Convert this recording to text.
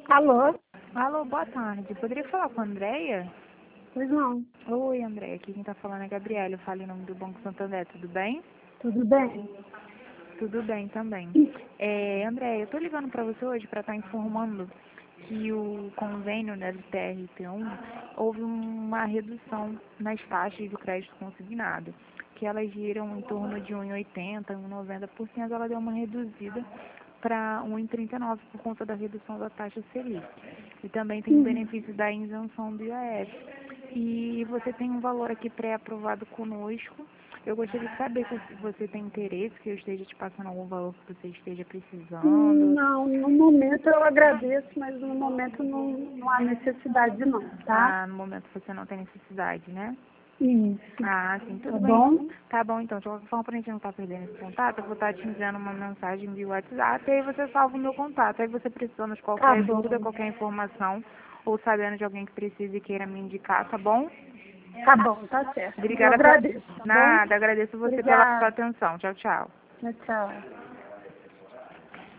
Alô? Alô, boa tarde. Poderia falar com a Andréia? Pois não. Oi, Andréia. Aqui quem tá falando é a Gabriela. Eu falo em nome do Banco Santander. Tudo bem? Tudo bem? Tudo bem também. Andréia, eu tô ligando para você hoje para estar informando que o convênio da TRT1 houve uma redução nas taxas do crédito consignado, que elas giram em torno de 1,80%, 1,90%, ela deu uma reduzida para 1,39% por conta da redução da taxa Selic. E também tem o benefício da isenção do IOF. E você tem um valor aqui pré-aprovado conosco. Eu gostaria de saber se você tem interesse, que eu esteja te passando algum valor que você esteja precisando. Não, no momento eu agradeço, mas no momento não há necessidade não, tá? Ah, no momento você não tem necessidade, né? Isso. Ah, sim, Tá tudo bem. bom? Tá bom, então, de qualquer forma, pra gente não estar perdendo esse contato, eu vou estar te enviando uma mensagem via WhatsApp, e aí você salva o meu contato. Aí você precisando de Tá qualquer bom. dúvida, qualquer informação, ou sabendo de alguém que precise e queira me indicar, tá bom? Tá bom, tá certo. Eu Obrigada agradeço, tá bom? Nada, agradeço você pela sua Obrigada. atenção. Tchau, tchau. Tchau, tchau.